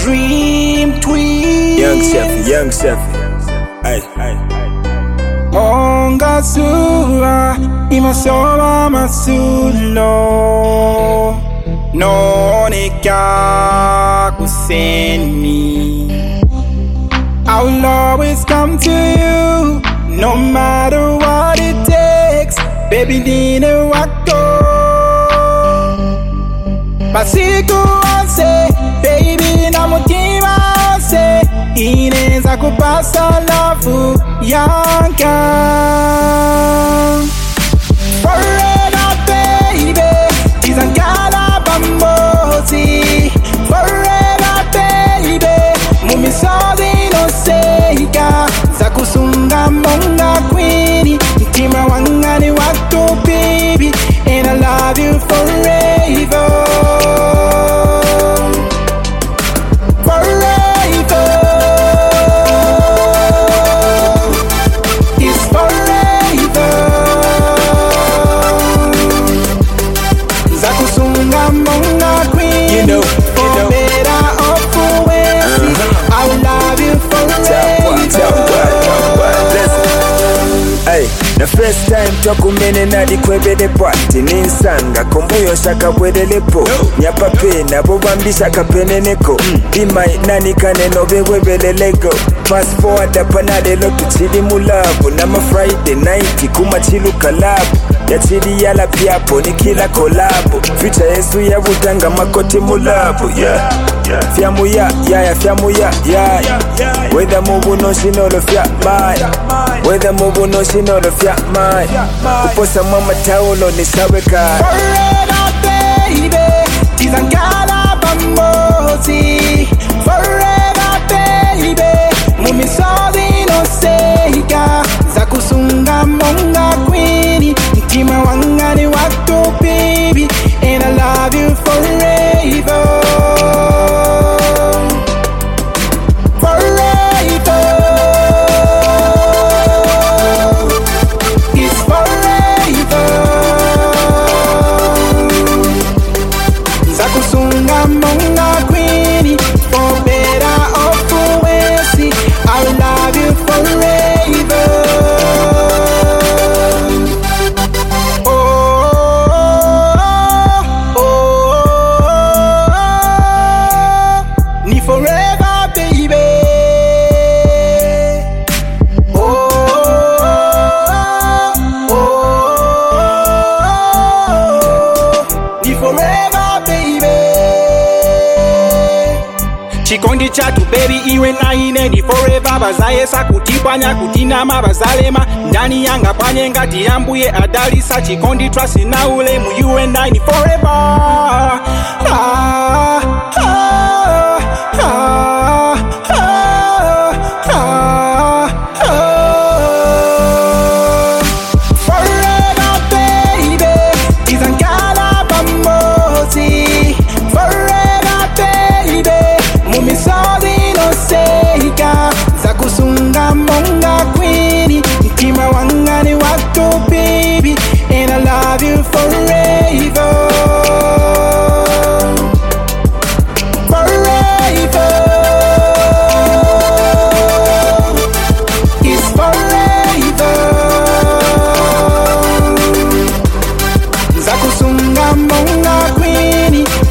Dream Twins. Young chef. Ay. Monga sura imasoma masulo nonika kuseni. I will always come to you no matter what it takes. Baby nina wako masiku onse, baby na mutima onse ineza kupasa love yanka. Forever baby izangala bambozi. Forever baby mumisozi no seika zakusunga monga queenie. Mtima wangani wako baby and I love you forever. The first time twakumene nali kwebere party ninsanga kombuyo shaka bwerelepo nyapape nabo bambisha kapeneneko bimai nani kaneno bewebelelego fast forward apanalelo tuchili mulabu nama Friday night kumachilu kalabu yachili yala piapo ni kila kolabo future yesu ya butanga makoti mulabu fyamu ya fyamu ya whether mubu no shinolo fya maya whether mubu no shinolo fya maya kuposa mama taulo ni saweka. Forever baby tizangala bambozi. Forever baby mumisozi no seika zakusunga monga queenie. Mtima wangani wako baby and I love you forever. Forever baby, ni forever baby. Chikondi chatu baby iwe na ine ni forever. Bazayesa kutibanya kutinama bazalema ndani yanga panye ngati yambuye adalisa. Chikondi trust na ule mu you and I ni forever. Zakusunga monga queenie. Mtima wangani wako baby and I love you forever. Forever is forever. Zakusunga monga queenie.